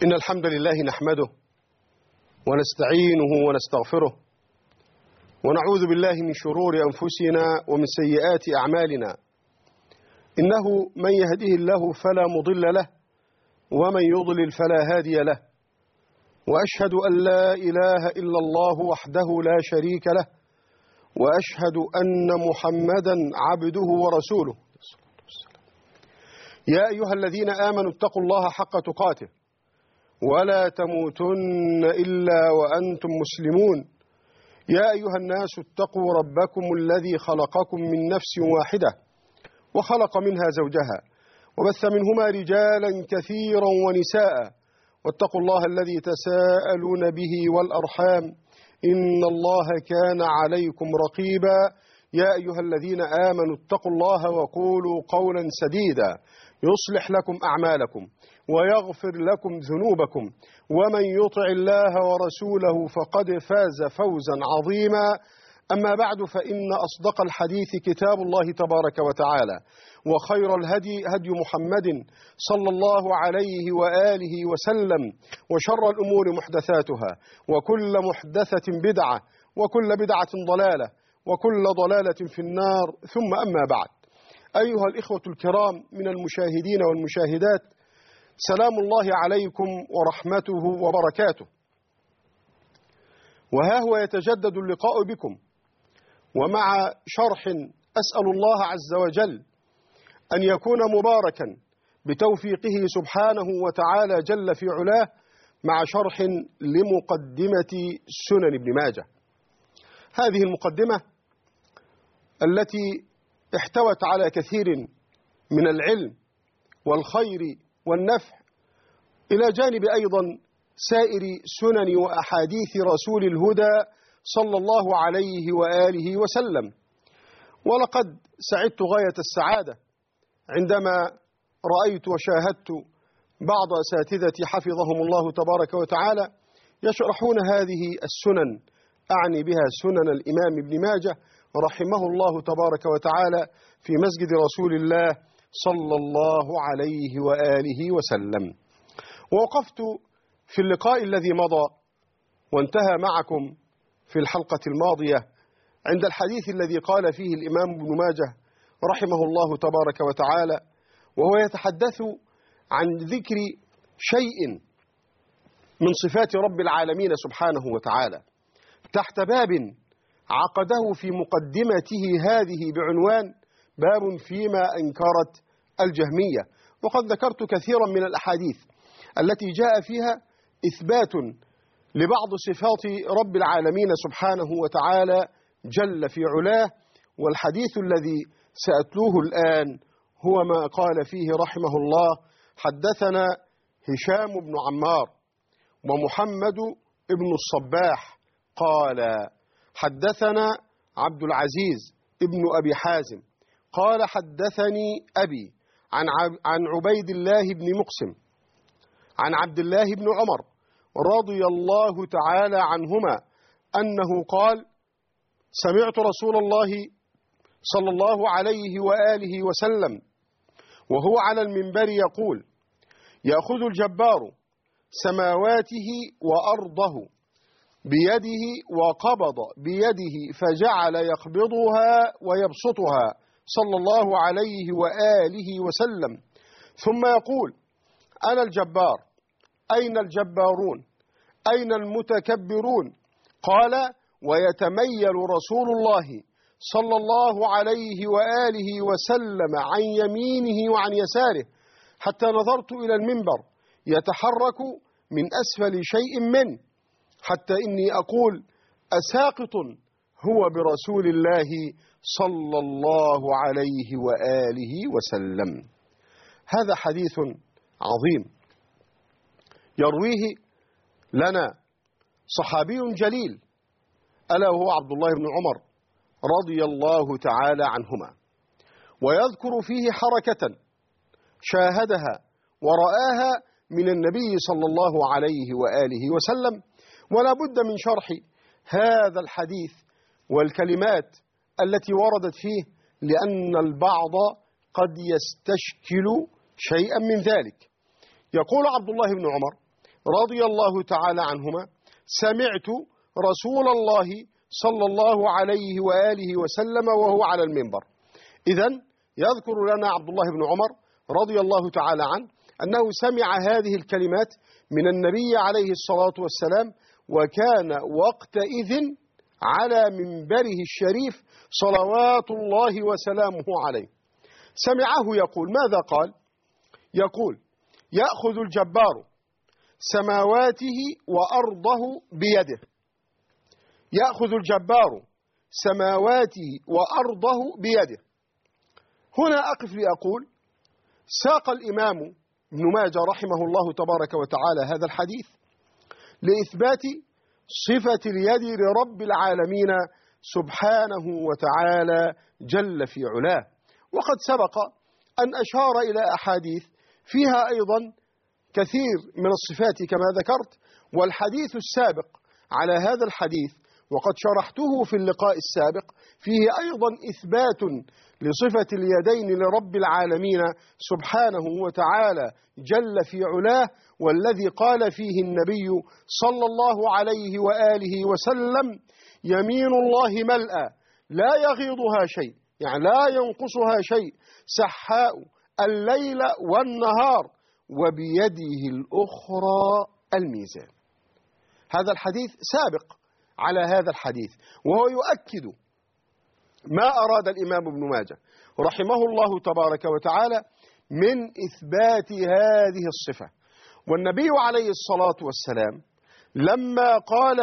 إن الحمد لله نحمده ونستعينه ونستغفره ونعوذ بالله من شرور أنفسنا ومن سيئات أعمالنا. إنه من يهده الله فلا مضل له ومن يضلل فلا هادي له، وأشهد أن لا إله إلا الله وحده لا شريك له، وأشهد أن محمدا عبده ورسوله. يا أيها الذين آمنوا اتقوا الله حق تقاته ولا تموتن إلا وأنتم مسلمون. يا أيها الناس اتقوا ربكم الذي خلقكم من نفس واحدة وخلق منها زوجها وبث منهما رجالا كثيرا ونساء، واتقوا الله الذي تساءلون به والأرحام إن الله كان عليكم رقيبا. يا أيها الذين آمنوا اتقوا الله وقولوا قولا سديدا يصلح لكم أعمالكم ويغفر لكم ذنوبكم، ومن يطع الله ورسوله فقد فاز فوزا عظيما. أما بعد، فإن أصدق الحديث كتاب الله تبارك وتعالى، وخير الهدي هدي محمد صلى الله عليه وآله وسلم، وشر الأمور محدثاتها، وكل محدثة بدعة، وكل بدعة ضلالة، وكل ضلالة في النار. ثم أما بعد، أيها الإخوة الكرام من المشاهدين والمشاهدات، سلام الله عليكم ورحمته وبركاته. وها هو يتجدد اللقاء بكم، ومع شرح أسأل الله عز وجل أن يكون مباركا بتوفيقه سبحانه وتعالى جل في علاه، مع شرح لمقدمة سنن ابن ماجه. هذه المقدمة التي احتوت على كثير من العلم والخير والنفع، إلى جانب أيضا سائر سنن وأحاديث رسول الهدى صلى الله عليه وآله وسلم. ولقد سعدت غاية السعادة عندما رأيت وشاهدت بعض أساتذتي حفظهم الله تبارك وتعالى يشرحون هذه السنن، أعني بها سنن الإمام ابن ماجه رحمه الله تبارك وتعالى، في مسجد رسول الله صلى الله عليه وآله وسلم. ووقفت في اللقاء الذي مضى وانتهى معكم في الحلقة الماضية عند الحديث الذي قال فيه الإمام ابن ماجه رحمه الله تبارك وتعالى، وهو يتحدث عن ذكر شيء من صفات رب العالمين سبحانه وتعالى تحت باب عقده في مقدمته هذه بعنوان باب فيما أنكرت الجهمية. وقد ذكرت كثيرا من الأحاديث التي جاء فيها إثبات لبعض صفات رب العالمين سبحانه وتعالى جل في علاه. والحديث الذي سأتلوه الآن هو ما قال فيه رحمه الله: حدثنا هشام بن عمار ومحمد بن الصباح قال حدثنا عبد العزيز ابن أبي حازم قال حدثني أبي عن عبيد الله بن مقسم عن عبد الله بن عمر رضي الله تعالى عنهما أنه قال: سمعت رسول الله صلى الله عليه وآله وسلم وهو على المنبر يقول: يأخذ الجبار سماواته وأرضه بيده وقبض بيده فجعل يقبضها ويبسطها صلى الله عليه وآله وسلم، ثم يقول: أنا الجبار، أين الجبارون؟ أين المتكبرون؟ قال: ويتميل رسول الله صلى الله عليه وآله وسلم عن يمينه وعن يساره حتى نظرت إلى المنبر يتحرك من أسفل شيء منه، حتى إني أقول: أساقط هو برسول الله صلى الله عليه وآله وسلم. هذا حديث عظيم يرويه لنا صحابي جليل، ألا وهو عبد الله بن عمر رضي الله تعالى عنهما، ويذكر فيه حركة شاهدها ورآها من النبي صلى الله عليه وآله وسلم. ولا بد من شرح هذا الحديث والكلمات التي وردت فيه، لأن البعض قد يستشكل شيئا من ذلك. يقول عبد الله بن عمر: رضي الله تعالى عنهما: سمعت رسول الله صلى الله عليه وآله وسلم وهو على المنبر. إذن يذكر لنا عبد الله بن عمر رضي الله تعالى عنه أنه سمع هذه الكلمات من النبي عليه الصلاة والسلام، وكان وقتئذ على منبره الشريف صلوات الله وسلامه عليه. سمعه يقول: ماذا قال؟ يقول: يأخذ الجبار سماواته وأرضه بيده. يأخذ الجبار سماواته وأرضه بيده. هنا أقف لأقول: ساق الإمام ابن ماجه رحمه الله تبارك وتعالى هذا الحديث لإثبات صفة اليد لرب العالمين سبحانه وتعالى جل في علاه، وقد سبق أن أشار إلى أحاديث فيها أيضا كثير من الصفات كما ذكرت. والحديث السابق على هذا الحديث وقد شرحته في اللقاء السابق فيه أيضا إثبات لصفة اليدين لرب العالمين سبحانه وتعالى جل في علاه، والذي قال فيه النبي صلى الله عليه وآله وسلم: يمين الله ملأى لا يغيضها شيء، يعني لا ينقصها شيء، سحاء الليل والنهار وبيده الأخرى الميزان. هذا الحديث سابق على هذا الحديث، وهو يؤكد ما أراد الإمام ابن ماجه رحمه الله تبارك وتعالى من إثبات هذه الصفة. والنبي عليه الصلاة والسلام لما قال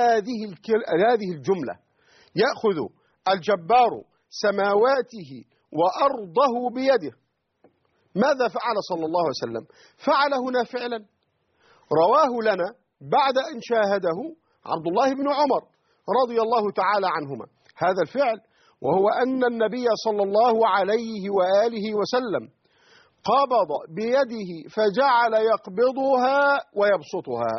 هذه الجملة: يأخذ الجبار سماواته وأرضه بيده، ماذا فعل صلى الله عليه وسلم؟ فعل هنا فعلا رواه لنا بعد أن شاهده عبد الله بن عمر رضي الله تعالى عنهما هذا الفعل، وهو أن النبي صلى الله عليه وآله وسلم قبض بيده فجعل يقبضها ويبسطها.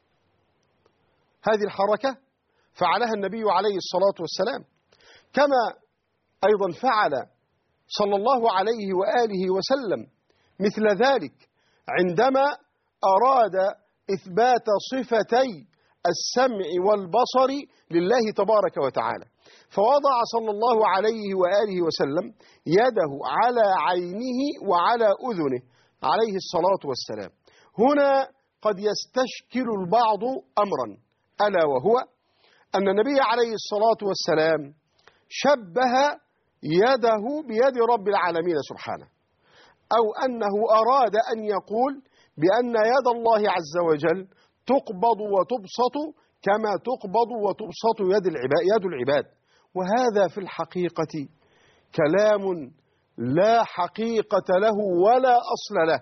هذه الحركة فعلها النبي عليه الصلاة والسلام، كما أيضا فعل صلى الله عليه وآله وسلم مثل ذلك عندما أراد إثبات صفتي السمع والبصر لله تبارك وتعالى، فوضع صلى الله عليه وآله وسلم يده على عينه وعلى أذنه عليه الصلاة والسلام. هنا قد يستشكل البعض أمرا، ألا وهو أن النبي عليه الصلاة والسلام شبه يده بيد رب العالمين سبحانه، أو أنه أراد أن يقول بأن يد الله عز وجل تقبض وتبسط كما تقبض وتبسط يد العباد. وهذا في الحقيقة كلام لا حقيقة له ولا أصل له،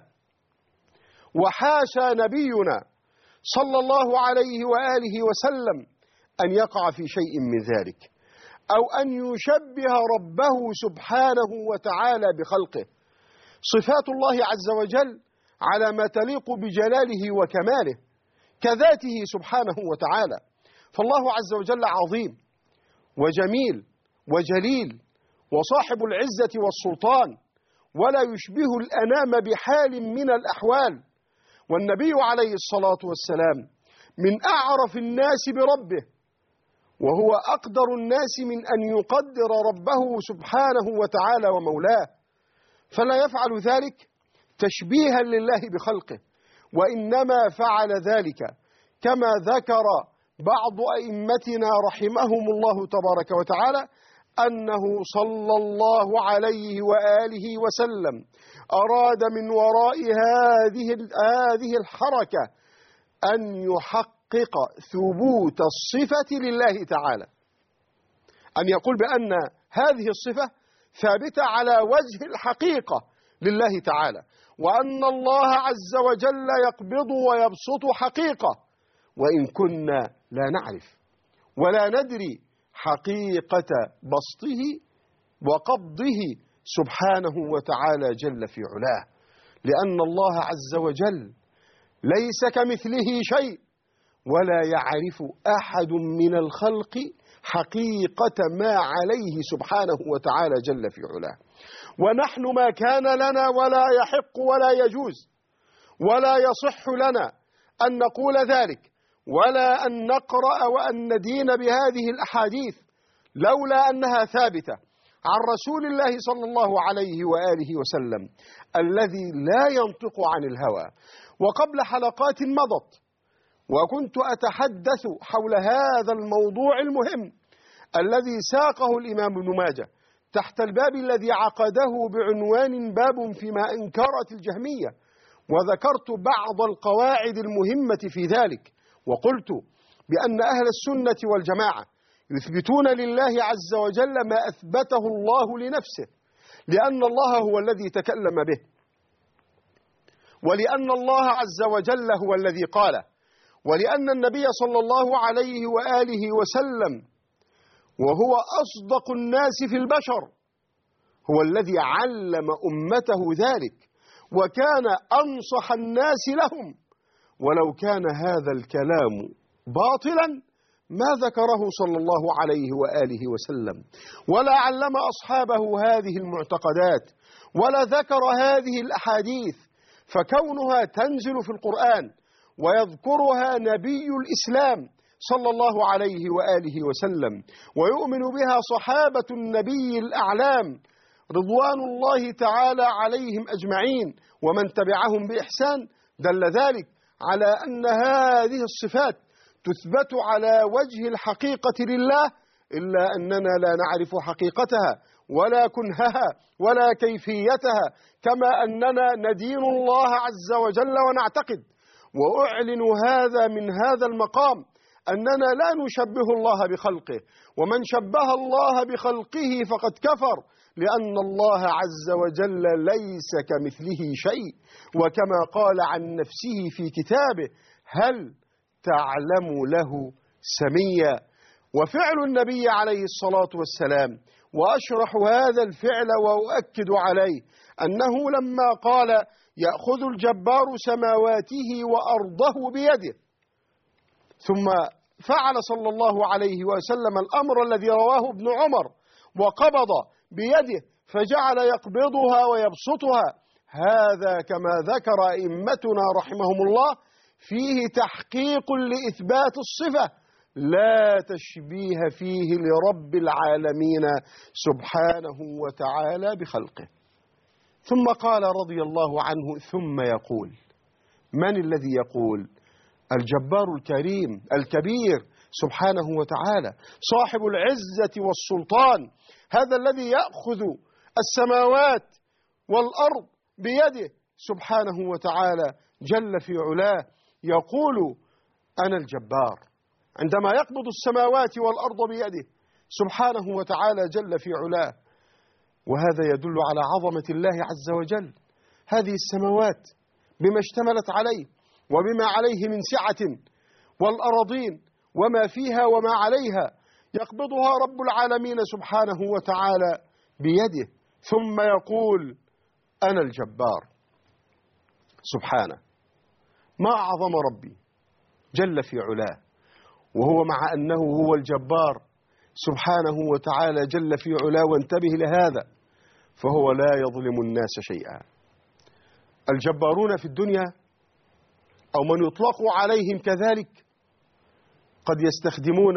وحاشا نبينا صلى الله عليه وآله وسلم أن يقع في شيء من ذلك، أو أن يشبه ربه سبحانه وتعالى بخلقه. صفات الله عز وجل على ما تليق بجلاله وكماله كذاته سبحانه وتعالى، فالله عز وجل عظيم وجميل وجليل وصاحب العزة والسلطان، ولا يشبه الأنام بحال من الأحوال. والنبي عليه الصلاة والسلام من أعرف الناس بربه، وهو أقدر الناس من أن يقدر ربه سبحانه وتعالى ومولاه، فلا يفعل ذلك تشبيها لله بخلقه، وإنما فعل ذلك كما ذكر بعض أئمتنا رحمهم الله تبارك وتعالى أنه صلى الله عليه وآله وسلم أراد من وراء هذه الحركة أن يحقق ثبوت الصفة لله تعالى، أن يقول بأن هذه الصفة ثابتة على وجه الحقيقة لله تعالى، وأن الله عز وجل يقبض ويبسط حقيقة، وإن كنا لا نعرف ولا ندري حقيقة بسطه وقبضه سبحانه وتعالى جل في علاه، لأن الله عز وجل ليس كمثله شيء، ولا يعرف أحد من الخلق حقيقة ما عليه سبحانه وتعالى جل في علاه. ونحن ما كان لنا ولا يحق ولا يجوز ولا يصح لنا أن نقول ذلك ولا أن نقرأ وأن ندين بهذه الأحاديث لولا أنها ثابتة عن رسول الله صلى الله عليه وآله وسلم الذي لا ينطق عن الهوى. وقبل حلقات مضت وكنت أتحدث حول هذا الموضوع المهم الذي ساقه الإمام ابن ماجه تحت الباب الذي عقده بعنوان باب فيما أنكرت الجهمية، وذكرت بعض القواعد المهمة في ذلك، وقلت بأن أهل السنة والجماعة يثبتون لله عز وجل ما أثبته الله لنفسه، لأن الله هو الذي تكلم به، ولأن الله عز وجل هو الذي قاله، ولأن النبي صلى الله عليه وآله وسلم وهو أصدق الناس في البشر هو الذي علم أمته ذلك وكان أنصح الناس لهم، ولو كان هذا الكلام باطلا ما ذكره صلى الله عليه وآله وسلم، ولا علم أصحابه هذه المعتقدات، ولا ذكر هذه الأحاديث. فكونها تنزل في القرآن ويذكرها نبي الإسلام صلى الله عليه وآله وسلم ويؤمن بها صحابة النبي الأعلام رضوان الله تعالى عليهم أجمعين ومن تبعهم بإحسان، دل ذلك على أن هذه الصفات تثبت على وجه الحقيقة لله، إلا أننا لا نعرف حقيقتها ولا كنهها ولا كيفيتها، كما أننا ندين الله عز وجل ونعتقد. وأعلن هذا من هذا المقام أننا لا نشبه الله بخلقه، ومن شبه الله بخلقه فقد كفر، لأن الله عز وجل ليس كمثله شيء، وكما قال عن نفسه في كتابه: هل تعلم له سميا. وفعل النبي عليه الصلاة والسلام، وأشرح هذا الفعل وأؤكد عليه، أنه لما قال: يأخذ الجبار سماواته وأرضه بيده، ثم فعل صلى الله عليه وسلم الأمر الذي رواه ابن عمر وقبض بيده فجعل يقبضها ويبسطها، هذا كما ذكر أئمتنا رحمهم الله فيه تحقيق لإثبات الصفة لا تشبيه فيه لرب العالمين سبحانه وتعالى بخلقه. ثم قال رضي الله عنه: ثم يقول. من الذي يقول؟ الجبار الكريم الكبير سبحانه وتعالى، صاحب العزة والسلطان، هذا الذي يأخذ السماوات والأرض بيده سبحانه وتعالى جل في علاه، يقول: أنا الجبار، عندما يقبض السماوات والأرض بيده سبحانه وتعالى جل في علاه. وهذا يدل على عظمة الله عز وجل. هذه السماوات بما اشتملت عليه وبما عليه من سعة، والأراضين وما فيها وما عليها، يقبضها رب العالمين سبحانه وتعالى بيده، ثم يقول: أنا الجبار. سبحانه، ما أعظم ربي جل في علاه، وهو مع أنه هو الجبار سبحانه وتعالى جل في علاه، وانتبه لهذا، فهو لا يظلم الناس شيئا. الجبارون في الدنيا أو من يطلق عليهم كذلك قد يستخدمون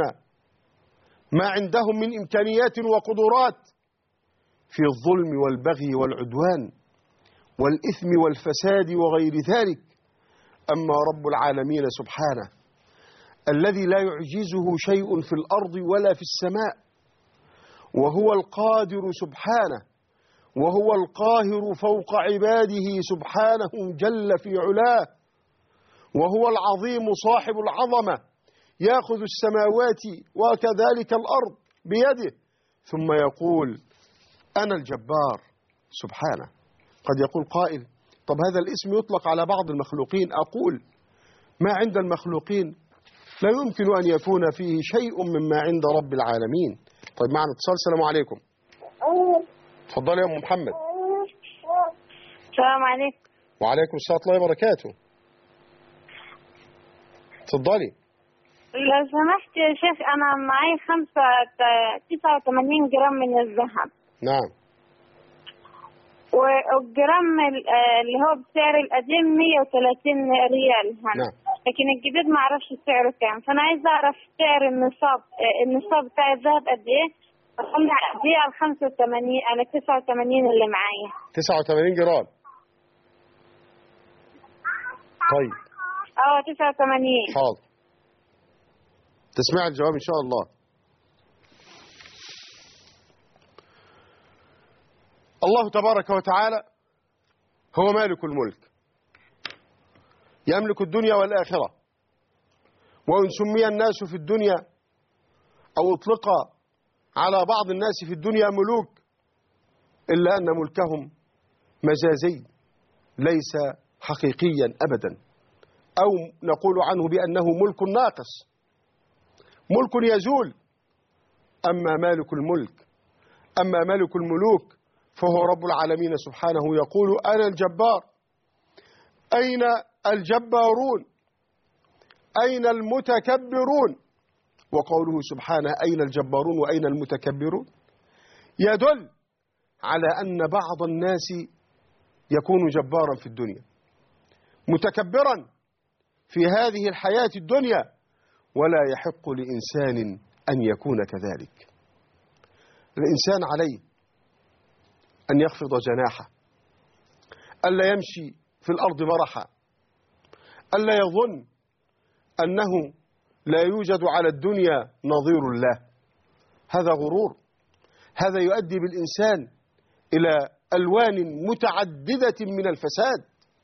ما عندهم من إمكانيات وقدرات في الظلم والبغي والعدوان والإثم والفساد وغير ذلك. أما رب العالمين سبحانه الذي لا يعجزه شيء في الأرض ولا في السماء، وهو القادر سبحانه، وهو القاهر فوق عباده سبحانه جل في علاه، وهو العظيم صاحب العظمة، يأخذ السماوات وكذلك الأرض بيده، ثم يقول: أنا الجبار سبحانه. قد يقول قائل: طب هذا الاسم يطلق على بعض المخلوقين. أقول: ما عند المخلوقين لا يمكن أن يكون فيه شيء مما عند رب العالمين. طيب معنا اتصال. السلام عليكم. تفضلي يا أم محمد. السلام عليكم. وعليكم السلام ورحمة الله وبركاته. تفضلي. لو سمحت يا شيخ، أنا معي 89 جرام من الذهب. نعم. والجرام اللي هو بسعر القديم 130 ريال هنا. نعم. لكن الجديد ما اعرفش سعره كام، فانا عايزه اعرف سعر النصاب بتاع الذهب قد ايه، اطلع دي على 85 على 89 اللي معايا. 89 جرام. طيب 89. حاضر، تسمع الجواب ان شاء الله. الله تبارك وتعالى هو مالك الملك، يملك الدنيا والآخرة، وإن سمي الناس في الدنيا أو اطلق على بعض الناس في الدنيا ملوك، إلا أن ملكهم مجازي ليس حقيقيا أبدا، أو نقول عنه بأنه ملك ناقص، ملك يزول. أما مالك الملوك فهو رب العالمين سبحانه يقول: أنا الجبار. أين الجبارون؟ أين المتكبرون؟ وقوله سبحانه أين الجبارون وأين المتكبرون يدل على أن بعض الناس يكون جبارا في الدنيا، متكبرا في هذه الحياة الدنيا، ولا يحق لإنسان أن يكون كذلك. الإنسان عليه أن يخفض جناحه، ألا يمشي في الأرض مرحا، ألا يظن أنه لا يوجد على الدنيا نظير الله. هذا غرور، هذا يؤدي بالإنسان إلى ألوان متعددة من الفساد.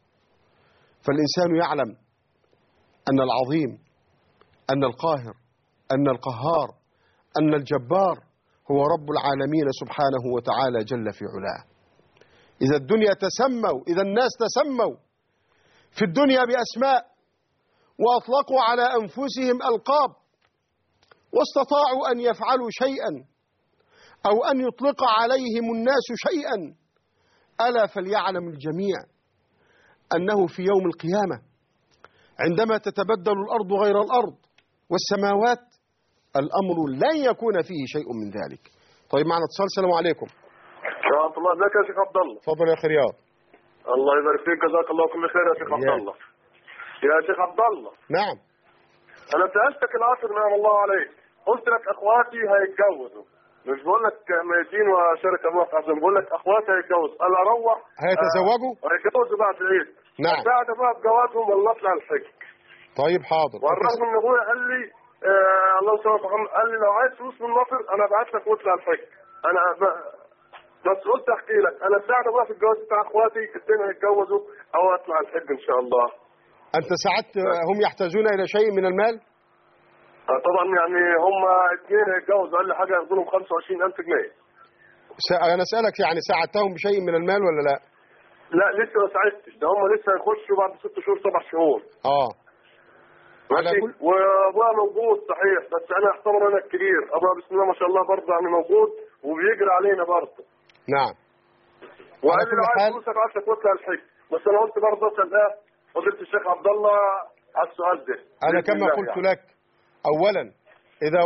فالإنسان يعلم أن العظيم، أن القاهر، أن القهار، أن الجبار هو رب العالمين سبحانه وتعالى جل في علاه. إذا الدنيا تسموا، إذا الناس تسموا في الدنيا بأسماء وأطلقوا على أنفسهم ألقاب واستطاعوا أن يفعلوا شيئا أو أن يطلق عليهم الناس شيئا، ألا فليعلم الجميع أنه في يوم القيامة عندما تتبدل الأرض غير الأرض والسماوات، الأمر لن يكون فيه شيء من ذلك. طيب معنا اتصال. السلام عليكم. ورحمة الله. ازيك يا شيخ عبد الله؟ تفضل يا أخي رياض. الله يبارك فيك، جزاك الله كل خير يا شيخ عبد الله. يا شيخ عبد الله، نعم. أنا سألتك العصر نعم الله عليك، قلت لك أخواتي هيتجوزوا، مش بقول لك ميتين وشركة موقع، بقول لك أخواتي هيتجوزوا، أنا أروح هيتزوجوا؟ هيتجوزوا بعد العيد. نعم. بعد بقى بجوازهم والله أطلع الحج. طيب حاضر. والرغم إن أبويا قال لي الله يسلمك يا محمد، قال لي لو عايز فلوس من مصر أنا أبعت لك واطلع الحج. أنا بس قلت أحكي لك، أنا ساعد بقى في الجواز بتاع أخواتي الاثنين هيتجوزوا أو أطلع الحج إن شاء الله. أنت ساعدت هم يحتاجون إلى شيء من المال؟ طبعا يعني هم اثنين هيتجوزوا، أقل حاجة ياخدوا لهم 25,000 جنيه. أنا أسألك يعني ساعدتهم بشيء من المال ولا لا؟ لا لسه ما ساعدتش، ده هم لسه هيخشوا بعد 6 شهور 7 شهور. ماشي. وابوها موجود صحيح، بس انا اعتبر انا الكبير، ابوها بسم الله ما شاء الله برضه يعني موجود وبيجري علينا برضه. نعم. وقال لي لو عايز فلوس ابعت لك واطلع الحج، بس انا قلت برضه اسال فضيله الشيخ عبد الله على السؤال ده. انا كما قلت لك اولا، اذا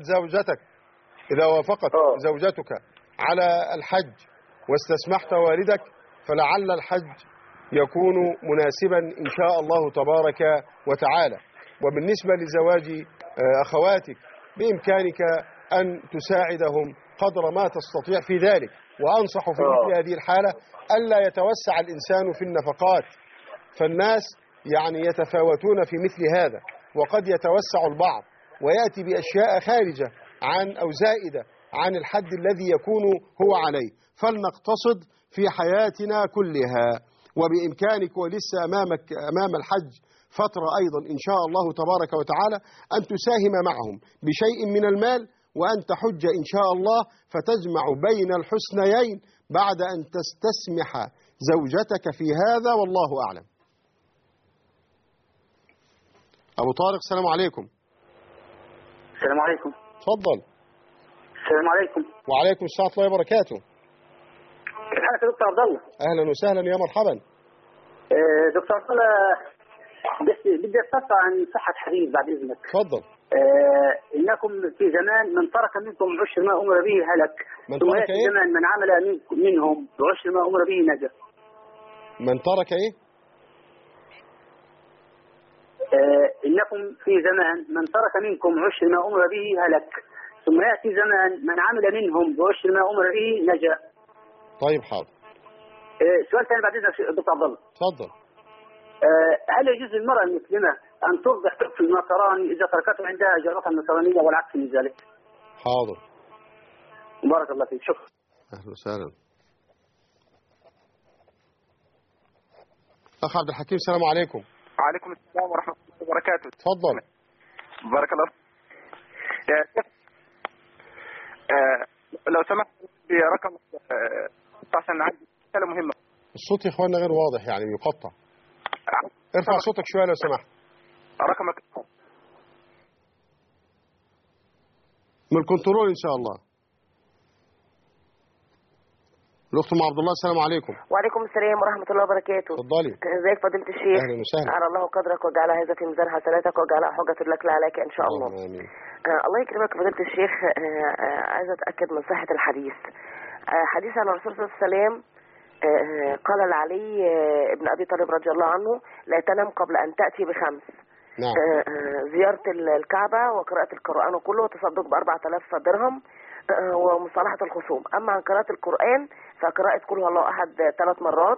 وافقت زوجتك على الحج واستسمحت والدك، فلعل الحج يكون مناسبا ان شاء الله تبارك وتعالى. وبالنسبة لزواج أخواتك بإمكانك أن تساعدهم قدر ما تستطيع في ذلك. وأنصح في مثل هذه الحالة ألا يتوسع الإنسان في النفقات، فالناس يعني يتفاوتون في مثل هذا، وقد يتوسع البعض ويأتي بأشياء خارجة عن أو زائدة عن الحد الذي يكون هو عليه. فلنقتصد في حياتنا كلها، وبإمكانك ولسه أمام الحج فترة أيضا إن شاء الله تبارك وتعالى أن تساهم معهم بشيء من المال، وأن تحج إن شاء الله، فتجمع بين الحسنيين بعد أن تستسمح زوجتك في هذا، والله أعلم. أبو طارق السلام عليكم. السلام عليكم. تفضل. السلام عليكم. وعليكم السلام ورحمة الله وبركاته. كيف حالك يا دكتور عبد الله؟ أهلا وسهلا يا مرحبا. دكتور عبد الله، بدي استفسر عن صحة حديث بعد إذنك. تفضل. إنكم في زمان من ترك منكم عشر ما أمر به هلك، ثم يأتي زمان من عمل منهم بعشر ما أمر به نجا. من ترك إيه؟ إنكم في زمان من ترك منكم عشر ما أمر به هلك، ثم يأتي زمان من عمل منهم بعشر ما أمر به نجا. طيب حاضر. سؤال ثاني بعد إذنك دكتور عبد الله. اتفضل. هل يجوز للمرأة المسلمة أن تفضح طفل النصراني إذا تركته عندها جارتها النصرانية والعكس من ذلك؟ حاضر. بارك الله فيك، شكرا. أهلا وسهلا. أخ عبد الحكيم، السلام عليكم. وعليكم السلام ورحمة الله وبركاته. تفضل. بارك الله فيك. لو سمحت برقم عشان عندي رسالة مهمة. الصوت يا اخوانا غير واضح، يعني يقطع. ارفع صوتك شوية لو سمحت. رقمك من الكنترول ان شاء الله. الاخت ام عبد الله، السلام عليكم. وعليكم السلام ورحمه الله وبركاته. اتفضلي. ازيك فضيله الشيخ؟ اهلا وسهلا. على الله قدرك وجعل هذا في ميزان حسناتك وجعل حجة لك لا عليك ان شاء الله. امين. الله يكرمك فضيله الشيخ. عايزه اتاكد من صحه الحديث. حديث عن الرسول صلى الله عليه وسلم قال لعلي ابن ابي طالب رضي الله عنه: لا تنم قبل ان تاتي بخمس. نعم. زياره الكعبه وقراءه القران كله وتصدق ب4000 درهم ومصالحة الخصوم. أما عن قراءة القرآن فقراءة قل هو الله أحد 3 مرات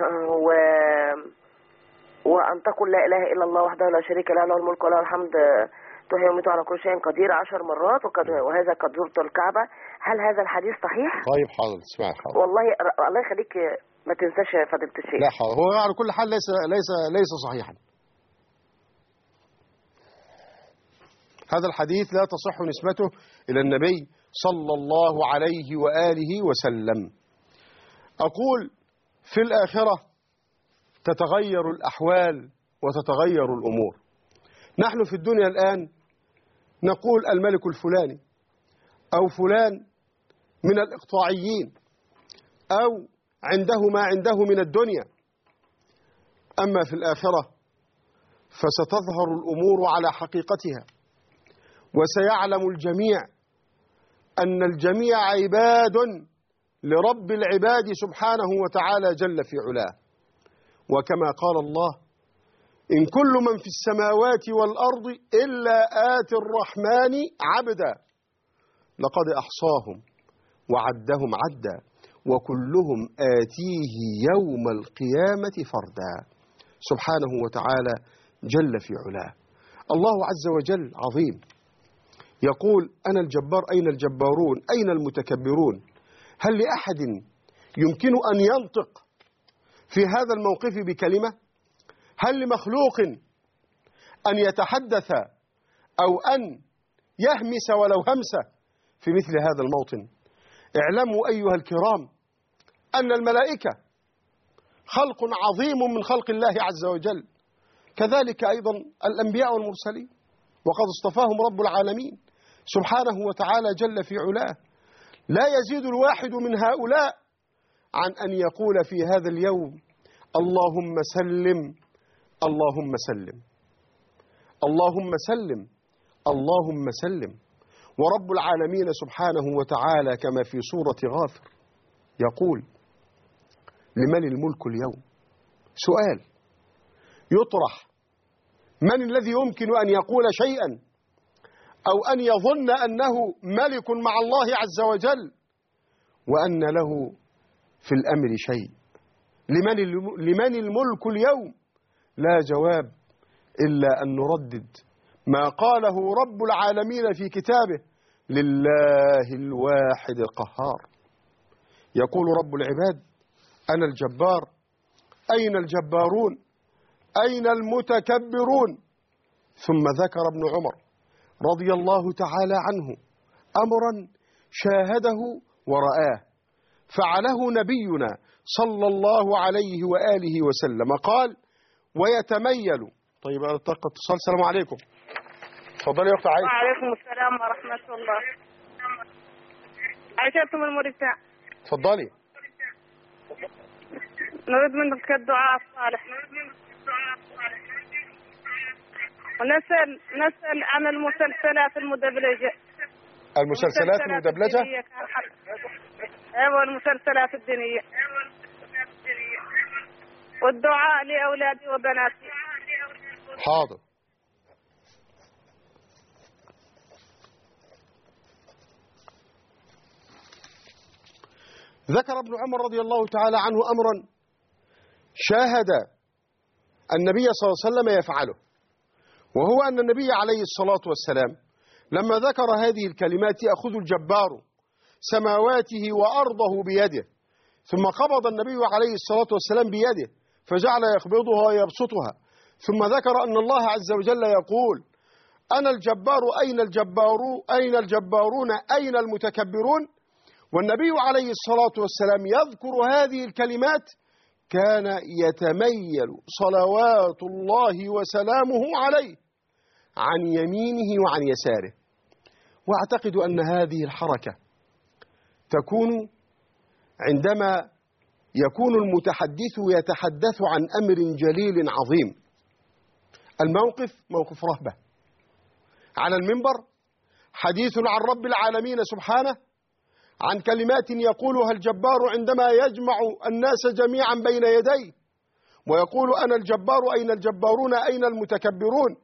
وأن تقول لا إله إلا الله وحده لا شريك له له الملك وله الحمد تحيي ويميت على كل شيء قدير 10 مرات وهذا قد زرت الكعبة. هل هذا الحديث صحيح؟ طيب حاضر، اسمعي حاضر. والله الله يخليك ما تنساش فضيلة الشيخ. لا حاضر، هو على كل حال ليس صحيحا. هذا الحديث لا تصح نسبته إلى النبي صلى الله عليه وآله وسلم. أقول في الآخرة تتغير الأحوال وتتغير الأمور. نحن في الدنيا الآن نقول الملك الفلاني أو فلان من الإقطاعيين أو عنده ما عنده من الدنيا. أما في الآخرة فستظهر الأمور على حقيقتها، وسيعلم الجميع أن الجميع عباد لرب العباد سبحانه وتعالى جل في علاه. وكما قال الله: إن كل من في السماوات والأرض إلا آتي الرحمن عبدا لقد أحصاهم وعدهم عدا وكلهم آتيه يوم القيامة فردا. سبحانه وتعالى جل في علاه. الله عز وجل عظيم، يقول: أنا الجبار أين الجبارون أين المتكبرون. هل لأحد يمكن أن ينطق في هذا الموقف بكلمة؟ هل لمخلوق أن يتحدث أو أن يهمس ولو همسة في مثل هذا الموطن؟ اعلموا أيها الكرام أن الملائكة خلق عظيم من خلق الله عز وجل، كذلك أيضا الأنبياء والمرسلين، وقد اصطفاهم رب العالمين سبحانه وتعالى جل في علاه. لا يزيد الواحد من هؤلاء عن أن يقول في هذا اليوم: اللهم سلم اللهم سلم اللهم سلم اللهم سلم. ورب العالمين سبحانه وتعالى كما في سورة غافر يقول: لمن الملك اليوم؟ سؤال يطرح: من الذي يمكن أن يقول شيئا أو أن يظن أنه ملك مع الله عز وجل وأن له في الأمر شيء؟ لمن الملك اليوم؟ لا جواب إلا أن نردد ما قاله رب العالمين في كتابه: لله الواحد القهار. يقول رب العباد: أنا الجبار أين الجبارون أين المتكبرون؟ ثم ذكر ابن عمر رضي الله تعالى عنه أمرا شاهده ورآه فعله نبينا صلى الله عليه وآله وسلم. قال: ويتميل. طيب اتصال. السلام عليكم. تفضلي يا أخت عائشة. وعليكم السلام ورحمة الله. عائشة من موريتانيا. تفضلي. نريد منك الدعاء الصالح. ونسأل عن المسلسلات المدبلجة. المسلسلات المدبلجة؟ ايوه، المسلسلات الدينية. والدعاء لأولادي وبناتي. حاضر. ذكر ابن عمر رضي الله تعالى عنه أمرا شاهد النبي صلى الله عليه وسلم يفعله، وهو أن النبي عليه الصلاة والسلام لما ذكر هذه الكلمات: يأخذ الجبار سماواته وأرضه بيده، ثم قبض النبي عليه الصلاة والسلام بيده فجعل يقبضها ويبسطها، ثم ذكر أن الله عز وجل يقول: أنا الجبار أين الجبارون أين المتكبرون. والنبي عليه الصلاة والسلام يذكر هذه الكلمات كان يتميل صلوات الله وسلامه عليه عن يمينه وعن يساره. وأعتقد أن هذه الحركة تكون عندما يكون المتحدث يتحدث عن أمر جليل عظيم. الموقف موقف رهبة، على المنبر حديث عن رب العالمين سبحانه، عن كلمات يقولها الجبار عندما يجمع الناس جميعا بين يديه ويقول: أنا الجبار أين الجبارون أين المتكبرون.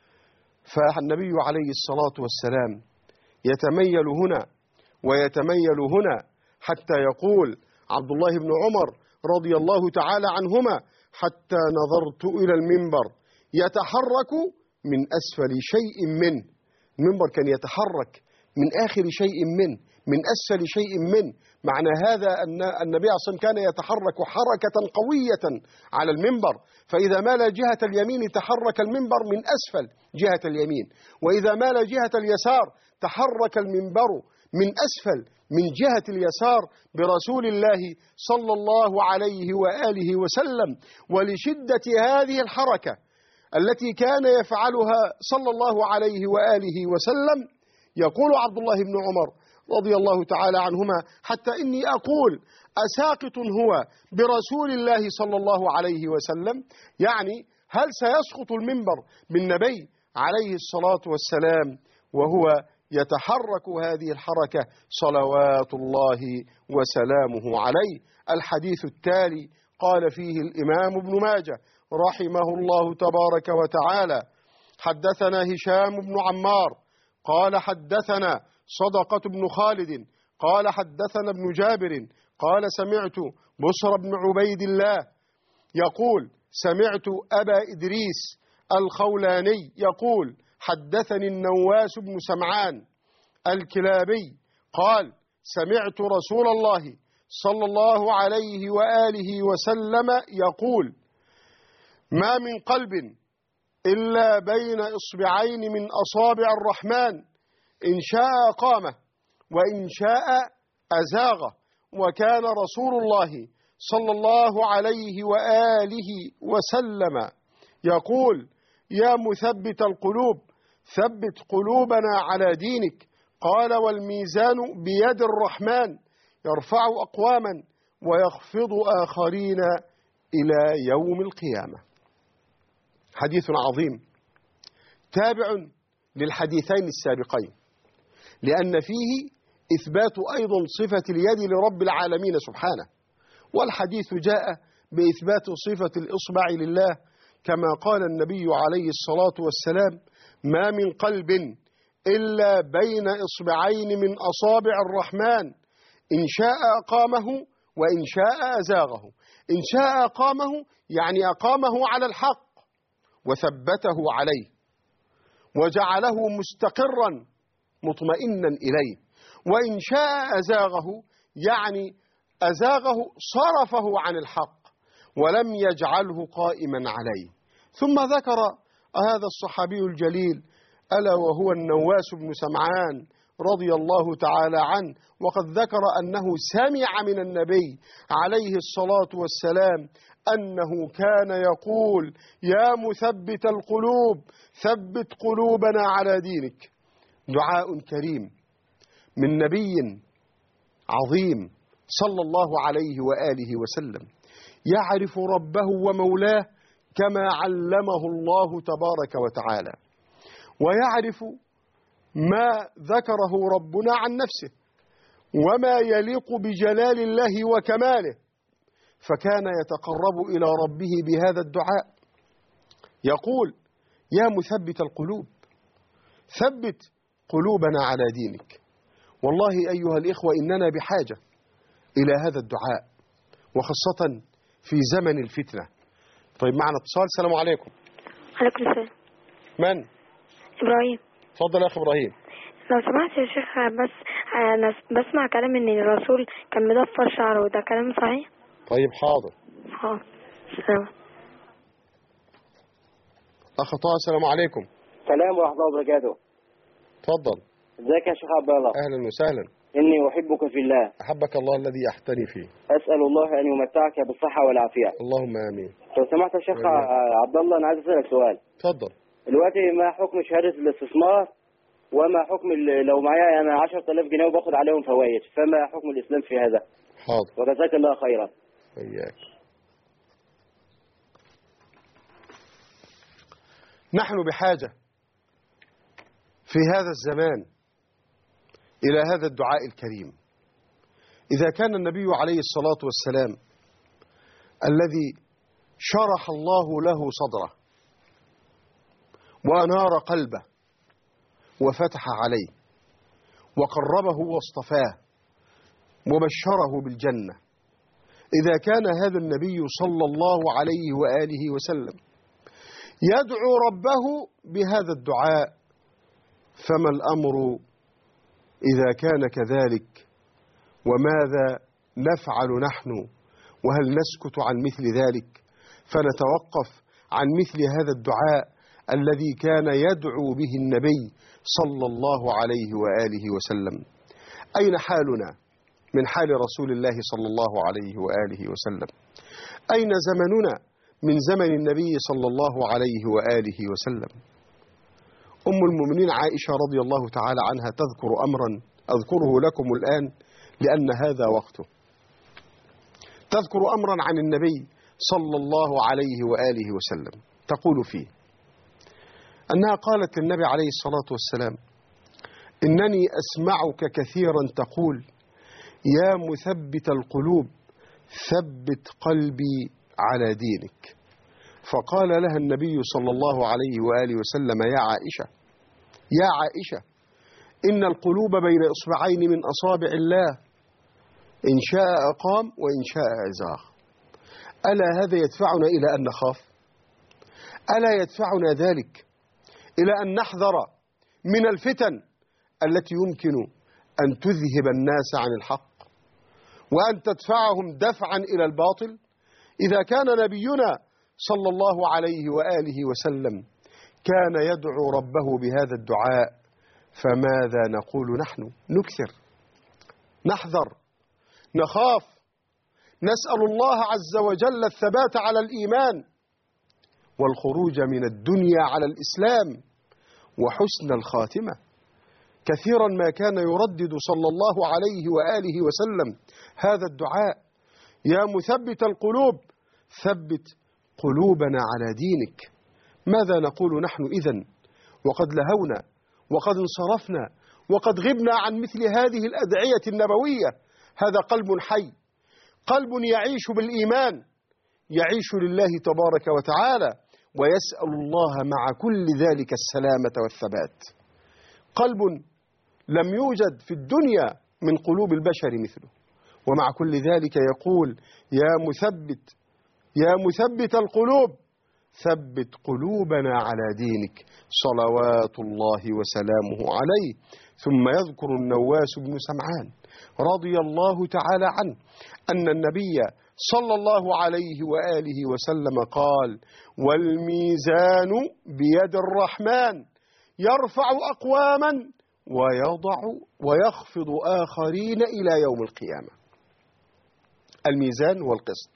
فالنبي عليه الصلاة والسلام يتميل هنا ويتميل هنا، حتى يقول عبد الله بن عمر رضي الله تعالى عنهما: حتى نظرت إلى المنبر يتحرك من أسفل شيء منه. المنبر كان يتحرك من آخر شيء منه، من أسفل شيء منه. معنى هذا أن النبي صلى الله عليه وسلم كان يتحرك حركة قوية على المنبر، فإذا مال جهة اليمين تحرك المنبر من أسفل جهة اليمين، وإذا مال جهة اليسار تحرك المنبر من أسفل من جهة اليسار برسول الله صلى الله عليه وآله وسلم. ولشدة هذه الحركة التي كان يفعلها صلى الله عليه وآله وسلم، يقول عبد الله بن عمر رضي الله تعالى عنهما: حتى إني أقول أساقط هو برسول الله صلى الله عليه وسلم، يعني هل سيسقط المنبر بالنبي عليه الصلاة والسلام وهو يتحرك هذه الحركة صلوات الله وسلامه عليه. الحديث التالي قال فيه الإمام ابن ماجه رحمه الله تبارك وتعالى: حدثنا هشام بن عمار قال حدثنا صدقة بن خالد قال حدثنا ابن جابر قال: سمعت بصر بن عبيد الله يقول: سمعت أبا إدريس الخولاني يقول: حدثني النواس بن سمعان الكلابي قال: سمعت رسول الله صلى الله عليه وآله وسلم يقول: ما من قلب إلا بين إصبعين من أصابع الرحمن، إن شاء قامه وإن شاء أزاغه. وكان رسول الله صلى الله عليه وآله وسلم يقول: يا مثبت القلوب ثبت قلوبنا على دينك. قال: والميزان بيد الرحمن يرفع أقواما ويخفض آخرين إلى يوم القيامة. حديث عظيم تابع للحديثين السابقين، لأن فيه إثبات أيضا صفة اليد لرب العالمين سبحانه، والحديث جاء بإثبات صفة الإصبع لله، كما قال النبي عليه الصلاة والسلام: ما من قلب إلا بين إصبعين من أصابع الرحمن، إن شاء أقامه وإن شاء أزاغه. إن شاء أقامه يعني أقامه على الحق وثبته عليه وجعله مستقرا مطمئنا إليه، وإن شاء أزاغه يعني أزاغه صرفه عن الحق ولم يجعله قائما عليه. ثم ذكر هذا الصحابي الجليل ألا وهو النواس بن سمعان رضي الله تعالى عنه، وقد ذكر أنه سمع من النبي عليه الصلاة والسلام أنه كان يقول: يا مثبت القلوب ثبت قلوبنا على دينك. دعاء كريم من نبي عظيم صلى الله عليه وآله وسلم يعرف ربه ومولاه كما علمه الله تبارك وتعالى، ويعرف ما ذكره ربنا عن نفسه وما يليق بجلال الله وكماله، فكان يتقرب إلى ربه بهذا الدعاء، يقول: يا مثبت القلوب ثبت قلوبنا على دينك. والله أيها الإخوة إننا بحاجة إلى هذا الدعاء، وخاصة في زمن الفتنة. طيب معنا اتصال. السلام عليكم. عليكم السلام. من؟ إبراهيم. اتفضل يا أخي إبراهيم. لو سمحت يا شيخ، بس أنا بسمع كلام إن الرسول كان مضفر شعره، ده كلام صحيح؟ طيب حاضر. السلام. أخ طه السلام عليكم. السلام ورحمة الله وبركاته. اتفضل. ازيك يا شيخ عبد الله؟ أهلا وسهلا. إني أحبك في الله. أحبك الله الذي أحتني فيه. أسأل الله أن يمتعك بالصحة والعافية. اللهم آمين. لو سمحت يا شيخ عبد الله، أنا عايز أسألك سؤال. اتفضل. دلوقتي ما حكم شهادة الاستثمار، وما حكم لو معايا أنا 10,000 جنيه وباخد عليهم فوائد، فما حكم الإسلام في هذا؟ حاضر. وجزاك الله خيرا. وإياك. نحن بحاجة في هذا الزمان إلى هذا الدعاء الكريم. إذا كان النبي عليه الصلاة والسلام الذي شرح الله له صدره وأنار قلبه وفتح عليه وقربه واصطفاه وبشره بالجنة، إذا كان هذا النبي صلى الله عليه وآله وسلم يدعو ربه بهذا الدعاء، فما الأمر إذا كان كذلك؟ وماذا نفعل نحن؟ وهل نسكت عن مثل ذلك فنتوقف عن مثل هذا الدعاء الذي كان يدعو به النبي صلى الله عليه وآله وسلم؟ أين حالنا من حال رسول الله صلى الله عليه وآله وسلم؟ أين زمننا من زمن النبي صلى الله عليه وآله وسلم؟ أم المؤمنين عائشة رضي الله تعالى عنها تذكر أمرا أذكره لكم الآن لأن هذا وقته. تذكر أمرا عن النبي صلى الله عليه وآله وسلم، تقول فيه أنها قالت للنبي عليه الصلاة والسلام: إنني أسمعك كثيرا تقول يا مثبت القلوب ثبت قلبي على دينك. فقال لها النبي صلى الله عليه وآله وسلم: يا عائشة، يا عائشة، إن القلوب بين إصبعين من أصابع الله، إن شاء أقام وإن شاء أزاغ. ألا هذا يدفعنا إلى أن نخاف؟ ألا يدفعنا ذلك إلى أن نحذر من الفتن التي يمكن أن تذهب الناس عن الحق وأن تدفعهم دفعا إلى الباطل؟ إذا كان نبينا صلى الله عليه وآله وسلم كان يدعو ربه بهذا الدعاء، فماذا نقول نحن؟ نكثر، نحذر، نخاف، نسأل الله عز وجل الثبات على الإيمان والخروج من الدنيا على الإسلام وحسن الخاتمة. كثيرا ما كان يردد صلى الله عليه وآله وسلم هذا الدعاء: يا مثبت القلوب ثبت قلوبنا على دينك. ماذا نقول نحن إذن وقد لهونا وقد انصرفنا وقد غبنا عن مثل هذه الأدعية النبوية؟ هذا قلب حي، قلب يعيش بالإيمان، يعيش لله تبارك وتعالى، ويسأل الله مع كل ذلك السلامة والثبات. قلب لم يوجد في الدنيا من قلوب البشر مثله، ومع كل ذلك يقول: يا مثبت القلوب ثبت قلوبنا على دينك، صلوات الله وسلامه عليه. ثم يذكر النواس بن سمعان رضي الله تعالى عنه أن النبي صلى الله عليه وآله وسلم قال: والميزان بيد الرحمن يرفع أقواما ويخفض آخرين إلى يوم القيامة. الميزان والقسط.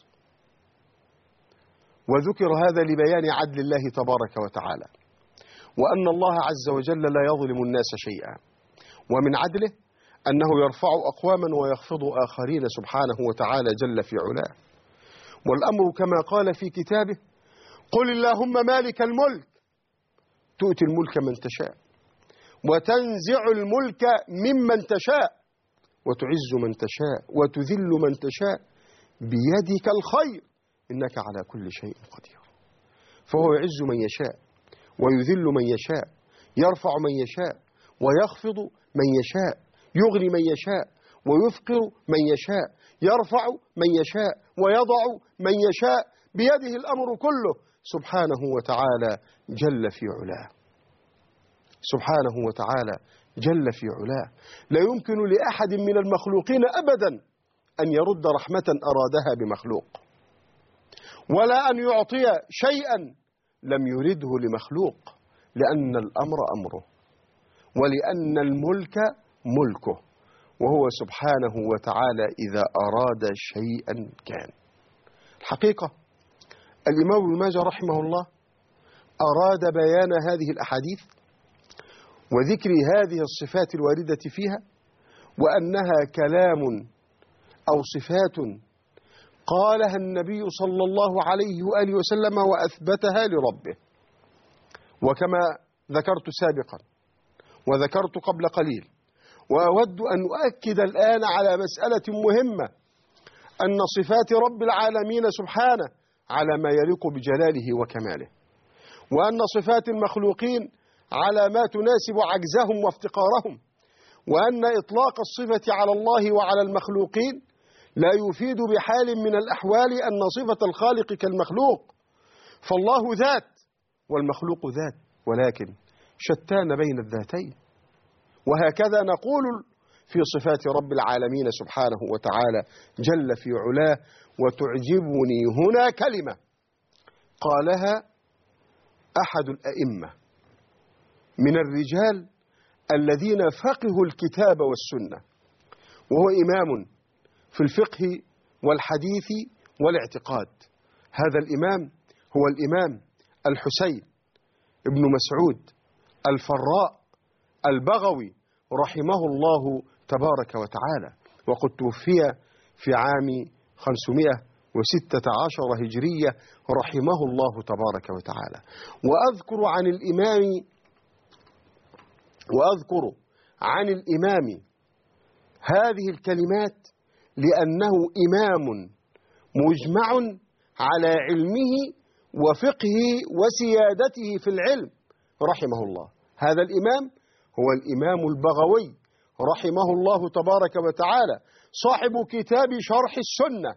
وذكر هذا لبيان عدل الله تبارك وتعالى، وأن الله عز وجل لا يظلم الناس شيئا، ومن عدله أنه يرفع أقواما ويخفض آخرين سبحانه وتعالى جل في علاه. والأمر كما قال في كتابه: قل اللهم مالك الملك تؤتي الملك من تشاء وتنزع الملك ممن تشاء وتعز من تشاء وتذل من تشاء بيدك الخير إنك على كل شيء قدير. فهو يعز من يشاء ويذل من يشاء، يرفع من يشاء ويخفض من يشاء، يغني من يشاء ويفقر من يشاء، يرفع من يشاء ويضع من يشاء، بيده الأمر كله سبحانه وتعالى جل في علاه. سبحانه وتعالى جل في علاه. لا يمكن لأحد من المخلوقين أبدا أن يرد رحمة أرادها بمخلوق، ولا أن يعطي شيئا لم يرده لمخلوق، لأن الأمر أمره، ولأن الملك ملكه، وهو سبحانه وتعالى إذا أراد شيئا كان. الحقيقة الإمام ابن ماجه رحمه الله أراد بيان هذه الأحاديث وذكر هذه الصفات الواردة فيها، وأنها كلام أو صفات قالها النبي صلى الله عليه وآله وسلم وأثبتها لربه. وكما ذكرت سابقا وذكرت قبل قليل، وأود أن أؤكد الآن على مسألة مهمة، أن صفات رب العالمين سبحانه على ما يليق بجلاله وكماله، وأن صفات المخلوقين على ما تناسب عجزهم وافتقارهم، وأن إطلاق الصفة على الله وعلى المخلوقين لا يفيد بحال من الأحوال أن صفة الخالق كالمخلوق، فالله ذات والمخلوق ذات، ولكن شتان بين الذاتين. وهكذا نقول في صفات رب العالمين سبحانه وتعالى جل في علاه. وتعجبني هنا كلمة قالها أحد الأئمة من الرجال الذين فقهوا الكتاب والسنة، وهو إمام في الفقه والحديث والاعتقاد. هذا الإمام هو الإمام الحسين ابن مسعود الفراء البغوي رحمه الله تبارك وتعالى، وقد توفي في عام 516 هجرية رحمه الله تبارك وتعالى. وأذكر عن الإمام هذه الكلمات لأنه إمام مجمع على علمه وفقهه وسيادته في العلم رحمه الله. هذا الإمام هو الإمام البغوي رحمه الله تبارك وتعالى، صاحب كتاب شرح السنة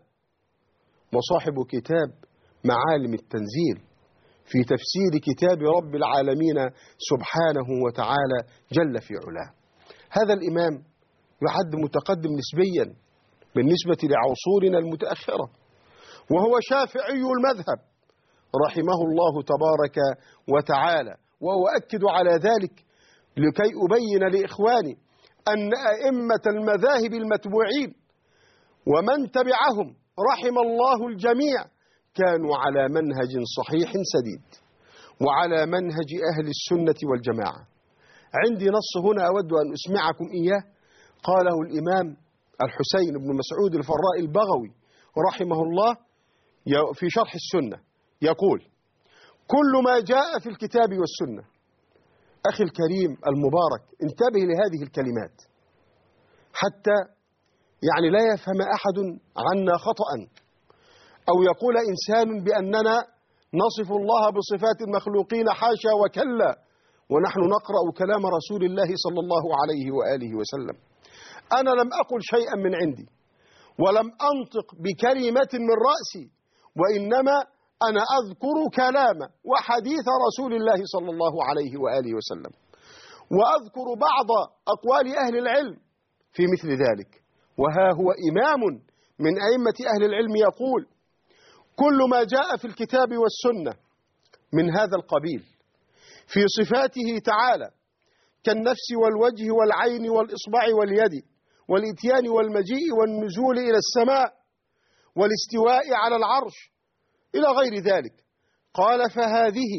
وصاحب كتاب معالم التنزيل في تفسير كتاب رب العالمين سبحانه وتعالى جل في علاه. هذا الإمام يعد متقدم نسبيا بالنسبة لعصورنا المتأخرة، وهو شافعي المذهب رحمه الله تبارك وتعالى. وأؤكد على ذلك لكي أبين لإخواني أن أئمة المذاهب المتبوعين ومن تبعهم رحم الله الجميع كانوا على منهج صحيح سديد وعلى منهج أهل السنة والجماعة. عندي نص هنا أود أن أسمعكم إياه، قاله الإمام الحسين بن مسعود الفراء البغوي رحمه الله في شرح السنة، يقول: كل ما جاء في الكتاب والسنة. أخي الكريم المبارك، انتبه لهذه الكلمات حتى يعني لا يفهم أحد عنا خطأ، أو يقول إنسان بأننا نصف الله بصفات المخلوقين، حاشا وكلا، ونحن نقرأ كلام رسول الله صلى الله عليه وآله وسلم. أنا لم أقل شيئا من عندي ولم أنطق بكلمة من رأسي، وإنما أنا أذكر كلام وحديث رسول الله صلى الله عليه وآله وسلم، وأذكر بعض أقوال أهل العلم في مثل ذلك. وها هو إمام من أئمة أهل العلم يقول: كل ما جاء في الكتاب والسنة من هذا القبيل في صفاته تعالى كالنفس والوجه والعين والإصبع واليد والإتيان والمجيء والنزول إلى السماء والاستواء على العرش إلى غير ذلك، قال: فهذه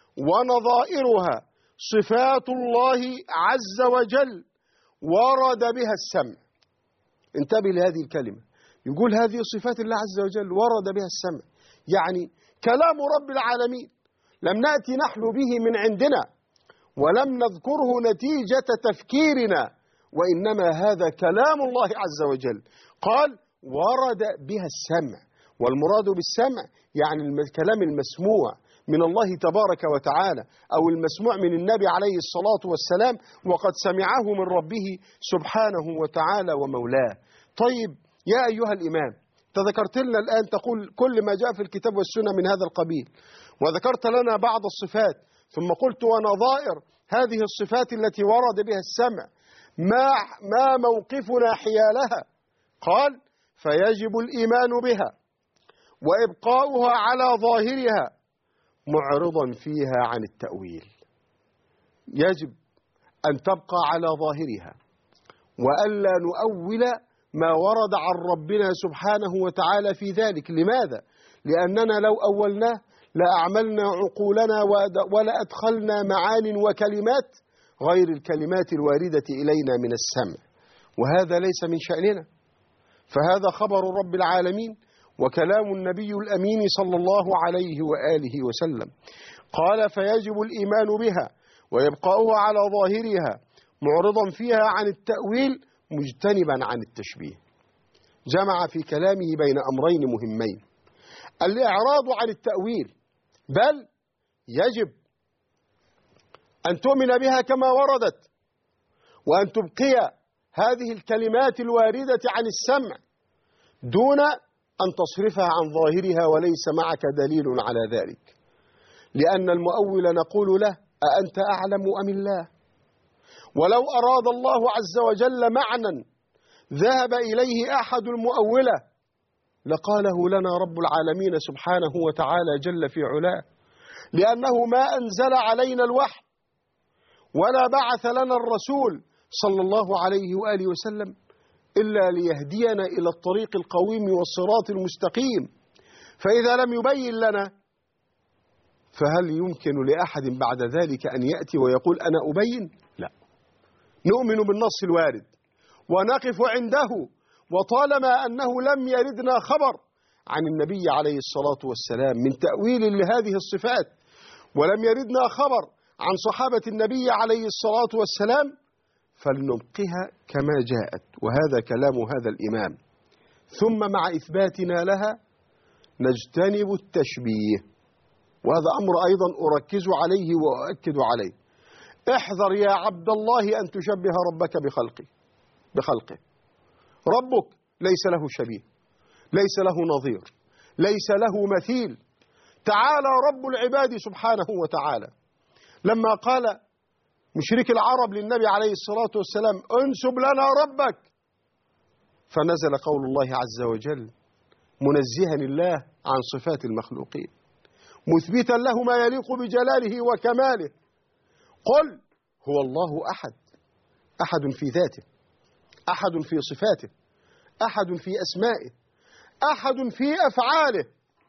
ونظائرها صفات الله عز وجل ورد بها السمع. انتبه لهذه الكلمة، يقول هذه صفات الله عز وجل ورد بها السمع، يعني كلام رب العالمين لم نأتي نحن به من عندنا ولم نذكره نتيجة تفكيرنا، وإنما هذا كلام الله عز وجل، قال ورد بها السمع. والمراد بالسمع يعني الكلام المسموع من الله تبارك وتعالى، أو المسموع من النبي عليه الصلاة والسلام، وقد سمعه من ربه سبحانه وتعالى ومولاه. طيب، يا أيها الإمام، تذكرت لنا الآن تقول كل ما جاء في الكتاب والسنة من هذا القبيل، وذكرت لنا بعض الصفات، ثم قلت ونظائر هذه الصفات التي ورد بها السمع ما موقفنا حيالها؟ قال فيجب الإيمان بها وإبقاؤها على ظاهرها معرضا فيها عن التأويل. يجب أن تبقى على ظاهرها وألا نؤول ما ورد عن ربنا سبحانه وتعالى في ذلك. لماذا؟ لأننا لو أولناه لأعملنا عقولنا ولأدخلنا معان وكلمات غير الكلمات الواردة إلينا من السمع، وهذا ليس من شأننا. فهذا خبر رب العالمين وكلام النبي الأمين صلى الله عليه وآله وسلم. قال فيجب الإيمان بها ويبقاؤها على ظاهرها معرضا فيها عن التأويل مجتنبا عن التشبيه. جمع في كلامه بين أمرين مهمين: الإعراض عن التأويل، بل يجب أن تؤمن بها كما وردت، وأن تبقي هذه الكلمات الواردة عن السمع دون أن تصرفها عن ظاهرها وليس معك دليل على ذلك. لأن المؤول نقول له أأنت أعلم أم الله؟ ولو أراد الله عز وجل معنى ذهب إليه أحد المؤولة لقاله لنا رب العالمين سبحانه وتعالى جل في علاه، لأنه ما أنزل علينا الوحي ولا بعث لنا الرسول صلى الله عليه وآله وسلم إلا ليهدينا إلى الطريق القويم والصراط المستقيم. فإذا لم يبين لنا فهل يمكن لأحد بعد ذلك أن يأتي ويقول أنا أبين؟ لا، نؤمن بالنص الوارد ونقف عنده، وطالما أنه لم يردنا خبر عن النبي عليه الصلاة والسلام من تأويل لهذه الصفات، ولم يردنا خبر عن صحابة النبي عليه الصلاة والسلام، فلنبقها كما جاءت، وهذا كلام هذا الإمام. ثم مع إثباتنا لها نجتنب التشبيه، وهذا أمر أيضا أركز عليه وأؤكد عليه. احذر يا عبد الله أن تشبه ربك بخلقه. ربك ليس له شبيه، ليس له نظير، ليس له مثيل. تعالى رب العباد سبحانه وتعالى. لما قال مشرك العرب للنبي عليه الصلاة والسلام انسب لنا ربك، فنزل قول الله عز وجل منزها الله عن صفات المخلوقين، مثبتا له ما يليق بجلاله وكماله. قل هو الله أحد، أحد في ذاته، أحد في صفاته، أحد في أسمائه، أحد في أفعاله،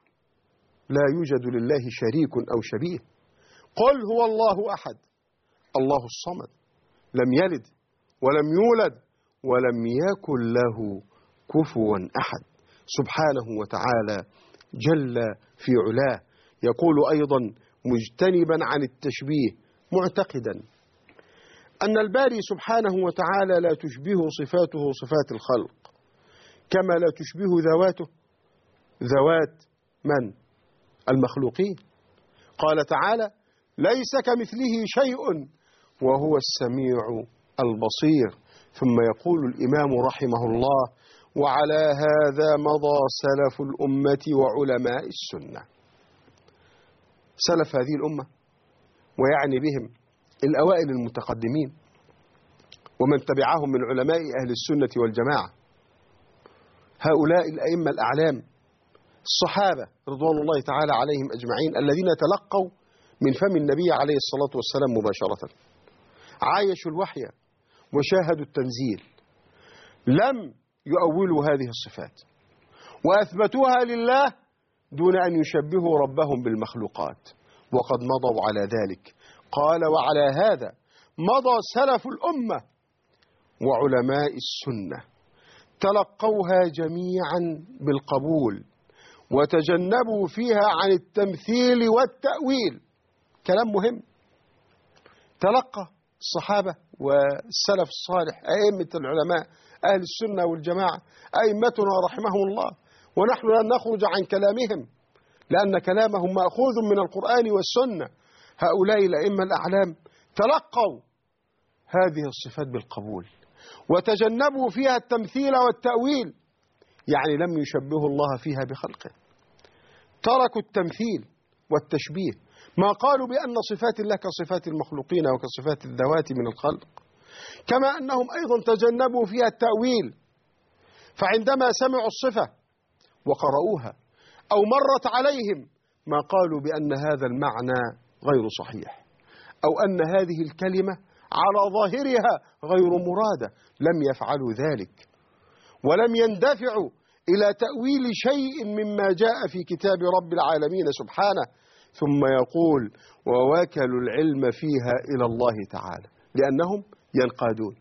لا يوجد لله شريك أو شبيه. قل هو الله أحد الله الصمد لم يلد ولم يولد ولم يكن له كفوا أحد، سبحانه وتعالى جل في علاه. يقول أيضا مجتنبا عن التشبيه، معتقدا أن الباري سبحانه وتعالى لا تشبه صفاته صفات الخلق، كما لا تشبه ذواته ذوات من؟ المخلوقين. قال تعالى ليس كمثله شيء وهو السميع البصير. ثم يقول الإمام رحمه الله وعلى هذا مضى سلف الأمة وعلماء السنة. سلف هذه الأمة ويعني بهم الأوائل المتقدمين ومن تبعهم من علماء أهل السنة والجماعة، هؤلاء الأئمة الأعلام الصحابة رضوان الله تعالى عليهم أجمعين الذين تلقوا من فم النبي عليه الصلاة والسلام مباشرة، عايشوا الوحي وشاهدوا التنزيل، لم يؤولوا هذه الصفات وأثبتوها لله دون أن يشبهوا ربهم بالمخلوقات، وقد مضوا على ذلك. قال وعلى هذا مضى سلف الأمة وعلماء السنة، تلقوها جميعا بالقبول وتجنبوا فيها عن التمثيل والتأويل. كلام مهم. تلقى الصحابة والسلف الصالح أئمة العلماء أهل السنة والجماعة أئمتنا رحمهم الله، ونحن لن نخرج عن كلامهم لأن كلامهم مأخوذ من القرآن والسنة. هؤلاء الأئمة الأعلام تلقوا هذه الصفات بالقبول وتجنبوا فيها التمثيل والتأويل. يعني لم يشبهوا الله فيها بخلقه. تركوا التمثيل والتشبيه، ما قالوا بأن صفات الله كصفات المخلوقين وكصفات الذوات من الخلق. كما أنهم أيضا تجنبوا فيها التأويل، فعندما سمعوا الصفة وقرأوها أو مرت عليهم ما قالوا بأن هذا المعنى غير صحيح، أو أن هذه الكلمة على ظاهرها غير مرادة. لم يفعلوا ذلك، ولم يندفعوا إلى تأويل شيء مما جاء في كتاب رب العالمين سبحانه. ثم يقول: ووكلوا العلم فيها إلى الله تعالى، لأنهم ينقادون.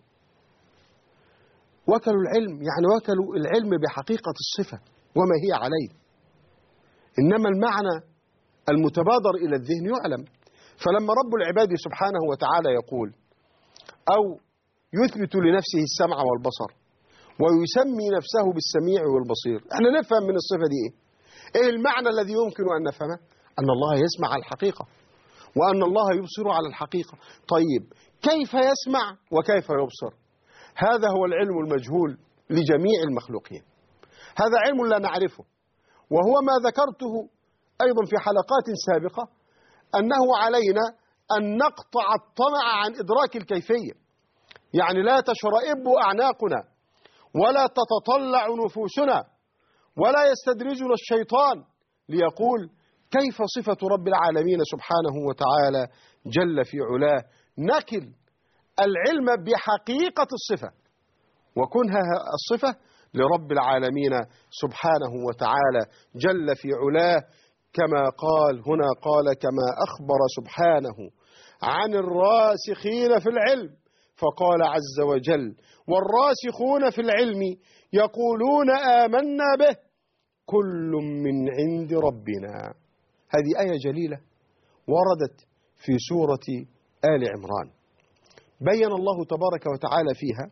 وكلوا العلم يعني وكلوا العلم بحقيقة الصفة وما هي عليه، إنما المعنى المتبادر إلى الذهن يعلم. فلما رب العباد سبحانه وتعالى يقول أو يثبت لنفسه السمع والبصر ويسمي نفسه بالسميع والبصير، احنا نفهم من الصفة دي ايه المعنى الذي يمكن أن نفهمه؟ أن الله يسمع على الحقيقة، وأن الله يبصر على الحقيقة. طيب كيف يسمع وكيف يبصر؟ هذا هو العلم المجهول لجميع المخلوقين، هذا علم لا نعرفه، وهو ما ذكرته أيضا في حلقات سابقة، أنه علينا أن نقطع الطمع عن إدراك الكيفية. يعني لا تشرئب أعناقنا ولا تتطلع نفوسنا ولا يستدرجنا الشيطان ليقول كيف صفة رب العالمين سبحانه وتعالى جل في علاه. نكل العلم بحقيقة الصفة وكنها الصفة لرب العالمين سبحانه وتعالى جل في علاه، كما قال هنا، قال كما أخبر سبحانه عن الراسخين في العلم، فقال عز وجل: والراسخون في العلم يقولون آمنا به كل من عند ربنا. هذه آية جليلة وردت في سورة آل عمران، بين الله تبارك وتعالى فيها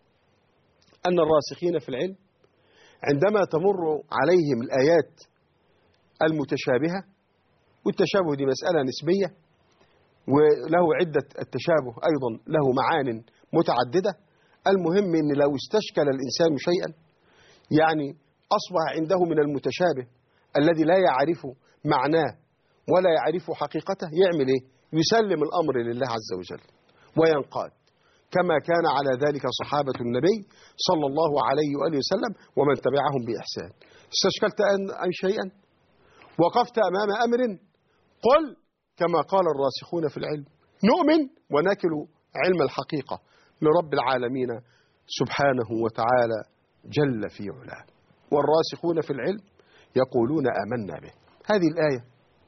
أن الراسخين في العلم عندما تمر عليهم الآيات المتشابهة، والتشابه دي مسألة نسبية وله عدة، التشابه أيضا له معان متعددة. المهم أن لو استشكل الإنسان شيئا، يعني أصبح عنده من المتشابه الذي لا يعرف معناه ولا يعرف حقيقته، يعمل إيه؟ يسلم الأمر لله عز وجل وينقاد، كما كان على ذلك صحابة النبي صلى الله عليه وآله وسلم ومن تبعهم بإحسان. استشكلت أن شيئا، وقفت أمام أمر، قل كما قال الراسخون في العلم، نؤمن ونكل علم الحقيقة لرب العالمين سبحانه وتعالى جل في علاه. والراسخون في العلم يقولون آمنا به. هذه الآية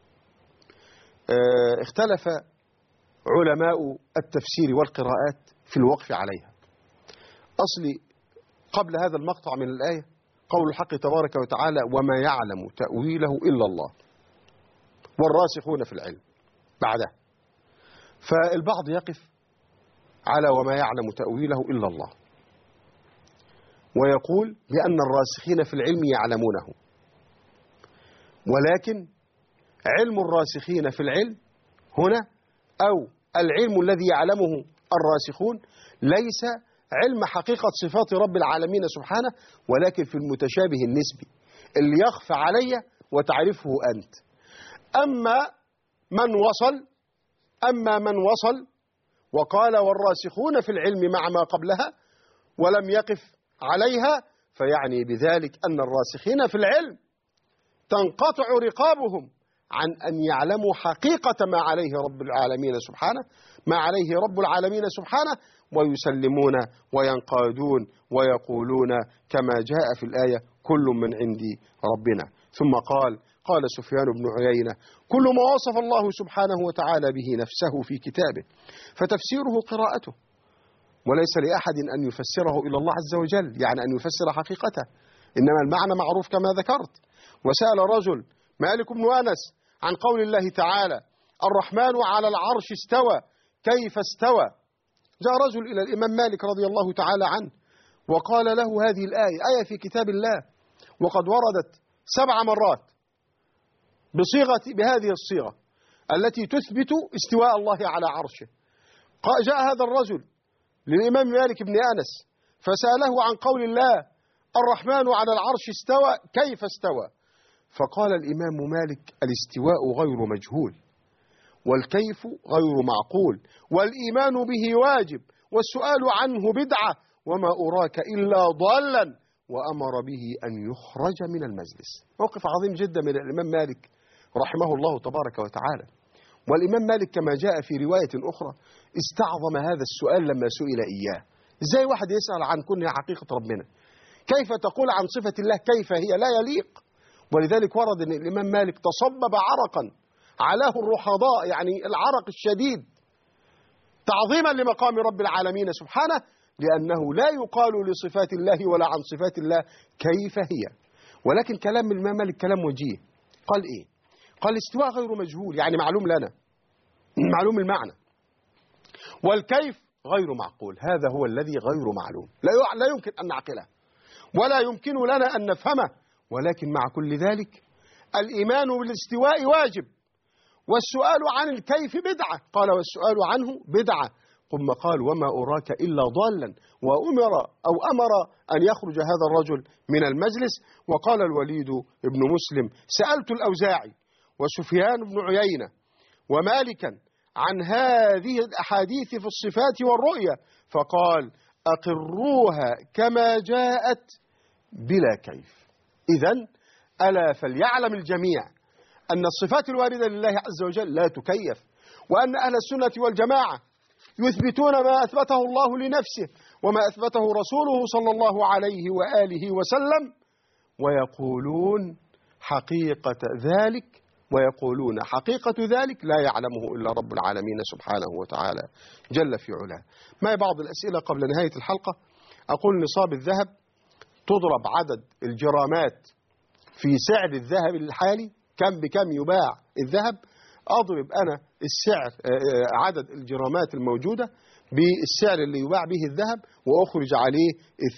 اختلف علماء التفسير والقراءات في الوقف عليها. أصلي قبل هذا المقطع من الآية قول الحق تبارك وتعالى: وما يعلم تأويله إلا الله والراسخون في العلم بعدها. فالبعض يقف على وما يعلم تأويله إلا الله ويقول بأن الراسخين في العلم يعلمونه، ولكن علم الراسخين في العلم هنا أو العلم الذي يعلمه الراسخون ليس علم حقيقة صفات رب العالمين سبحانه، ولكن في المتشابه النسبي اللي يخفى علي وتعرفه أنت. أما من وصل وقال والراسخون في العلم مع ما قبلها ولم يقف عليها، فيعني بذلك أن الراسخين في العلم تنقطع رقابهم عن أن يعلموا حقيقة ما عليه رب العالمين سبحانه، ما عليه رب العالمين سبحانه، ويسلمون وينقادون ويقولون كما جاء في الآية: كل من عندي ربنا. ثم قال سفيان بن عيينة: كل ما وصف الله سبحانه وتعالى به نفسه في كتابه فتفسيره قراءته، وليس لأحد أن يفسره إلى الله عز وجل، يعني أن يفسر حقيقته، إنما المعنى معروف كما ذكرت. وسأل رجل مالك بن أنس عن قول الله تعالى: الرحمن على العرش استوى، كيف استوى؟ جاء رجل إلى الإمام مالك رضي الله تعالى عنه وقال له: هذه الآية آية في كتاب الله وقد وردت 7 مرات بهذه الصيغة التي تثبت استواء الله على عرشه. جاء هذا الرجل للإمام مالك بن أنس فسأله عن قول الله: الرحمن على العرش استوى، كيف استوى؟ فقال الإمام مالك: الاستواء غير مجهول، والكيف غير معقول، والإيمان به واجب، والسؤال عنه بدعة، وما أراك إلا ضالا، وأمر به أن يخرج من المجلس. موقف عظيم جدا من الإمام مالك رحمه الله تبارك وتعالى. والإمام مالك كما جاء في رواية أخرى استعظم هذا السؤال لما سئل إياه. إزاي واحد يسأل عن كونها حقيقة ربنا؟ كيف تقول عن صفة الله كيف هي؟ لا يليق. ولذلك ورد أن الإمام مالك تصبب عرقا علاه الرحضاء، يعني العرق الشديد، تعظيما لمقام رب العالمين سبحانه، لأنه لا يقال لصفات الله ولا عن صفات الله كيف هي. ولكن كلام الإمام مالك كلام وجيه. قال إيه؟ قال الاستواء غير مجهول، يعني معلوم لنا، معلوم المعنى، والكيف غير معقول، هذا هو الذي غير معلوم، لا يمكن أن نعقله ولا يمكن لنا أن نفهمه. ولكن مع كل ذلك الإيمان بالاستواء واجب، والسؤال عن الكيف بدعة. قال: والسؤال عنه بدعة. ثم قال: وما أراك إلا ضالا، أمر أن يخرج هذا الرجل من المجلس. وقال الوليد بن مسلم: سألت الأوزاعي وسفيان بن عيينة ومالكا عن هذه الأحاديث في الصفات والرؤية، فقال: أقروها كما جاءت بلا كيف. إذن ألا فليعلم الجميع أن الصفات الواردة لله عز وجل لا تكيف، وأن أهل السنة والجماعة يثبتون ما أثبته الله لنفسه وما أثبته رسوله صلى الله عليه وآله وسلم، ويقولون حقيقة ذلك لا يعلمه إلا رب العالمين سبحانه وتعالى جل في علاه. ما بعض الأسئلة قبل نهاية الحلقة. أقول: نصاب الذهب تضرب عدد الجرامات في سعر الذهب الحالي، كم بكم يباع الذهب، أضرب أنا السعر عدد الجرامات الموجودة بالسعر اللي يباع به الذهب، وأخرج عليه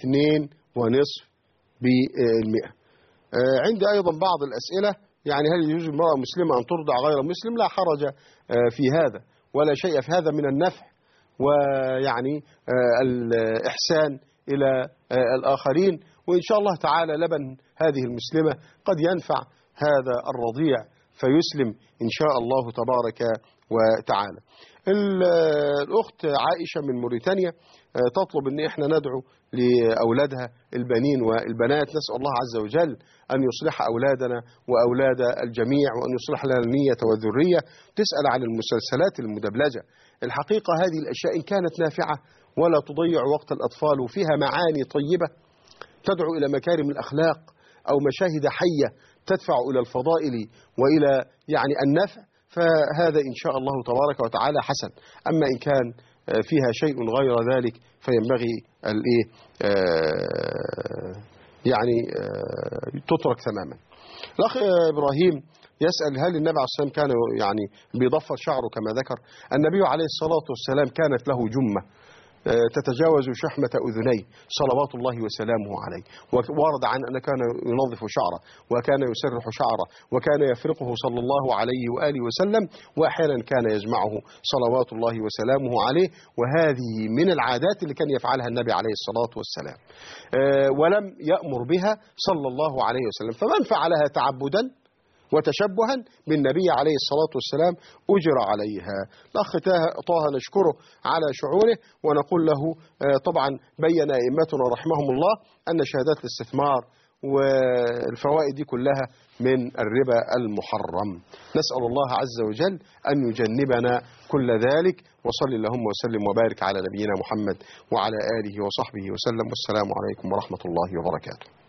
2.5%. عندي أيضا بعض الأسئلة، يعني هل يجوز المرأة مسلمة أن ترضع غير مسلم؟ لا حرج في هذا، ولا شيء في هذا من النفع ويعني الإحسان إلى الآخرين. وإن شاء الله تعالى لبن هذه المسلمة قد ينفع هذا الرضيع فيسلم إن شاء الله تبارك وتعالى. الأخت عائشة من موريتانيا تطلب أن احنا ندعو لأولادها البنين والبنات. نسأل الله عز وجل أن يصلح أولادنا وأولاد الجميع، وأن يصلح لنا النية والذرية. تسأل عن المسلسلات المدبلجة. الحقيقة هذه الأشياء إن كانت نافعة ولا تضيع وقت الأطفال وفيها معاني طيبة تدعو إلى مكارم الأخلاق أو مشاهد حية تدفع إلى الفضائل وإلى يعني النفع، فهذا إن شاء الله تبارك وتعالى حسن. أما إن كان فيها شيء غير ذلك فينبغي يعني تترك تماما. الأخ إبراهيم يسأل: هل النبي عليه الصلاة والسلام كان يعني بيضفر شعره كما ذكر؟ النبي عليه الصلاة والسلام كانت له جمة تتجاوز شحمة أذنيه صلوات الله وسلامه عليه، وورد عن أن كان ينظف شعره وكان يسرح شعره وكان يفرقه صلى الله عليه وآله وسلم، وأحيانا كان يجمعه صلوات الله وسلامه عليه. وهذه من العادات اللي كان يفعلها النبي عليه الصلاة والسلام، ولم يأمر بها صلى الله عليه وسلم. فمن فعلها تعبدا وتشبها بالنبي عليه الصلاة والسلام أجر عليها. الأخ طه نشكره على شعوره ونقول له طبعا بين أئمتنا رحمهم الله أن شهادات الاستثمار والفوائد دي كلها من الربا المحرم. نسأل الله عز وجل أن يجنبنا كل ذلك. وصلي اللهم وسلم وبارك على نبينا محمد وعلى آله وصحبه وسلم، والسلام عليكم ورحمة الله وبركاته.